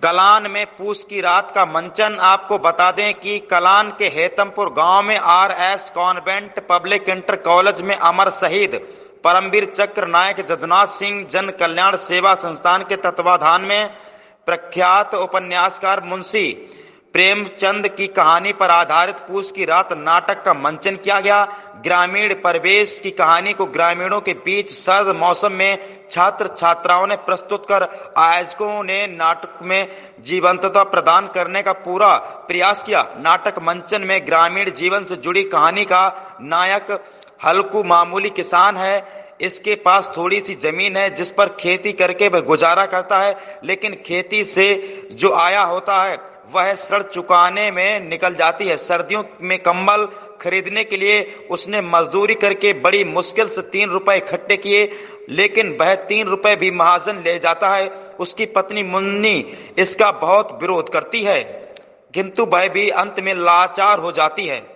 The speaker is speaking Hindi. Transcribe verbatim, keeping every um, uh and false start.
कलान में पूस की रात का मंचन। आपको बता दें कि कलान के हेतमपुर गांव में R S convent public inter college में अमर शहीद परमवीर चक्र नायक जदुनाथ सिंह जन कल्याण सेवा संस्थान के तत्वाधान में प्रख्यात उपन्यासकार मुंशी प्रेमचंद की कहानी पर आधारित पूस की रात नाटक का मंचन किया गया। ग्रामीण परिवेश की कहानी को ग्रामीणों के बीच सर्द मौसम में छात्र छात्राओं ने प्रस्तुत कर आयोजकों ने नाटक में जीवंतता प्रदान करने का पूरा प्रयास किया। नाटक मंचन में ग्रामीण जीवन से जुड़ी कहानी का नायक हल्कू मामूली किसान है। इसके पास थोड़ी सी जमीन है जिस पर खेती करके वह गुजारा करता है, लेकिन खेती से जो आया होता है वह सड़ चुकाने में निकल जाती है। सर्दियों में कंबल खरीदने के लिए उसने मजदूरी करके बड़ी मुश्किल से तीन रुपए इकट्ठे किए, लेकिन वह तीन रुपए भी महाजन ले जाता है। उसकी पत्नी मुन्नी इसका बहुत विरोध करती है, किंतु वह भी अंत में लाचार हो जाती है।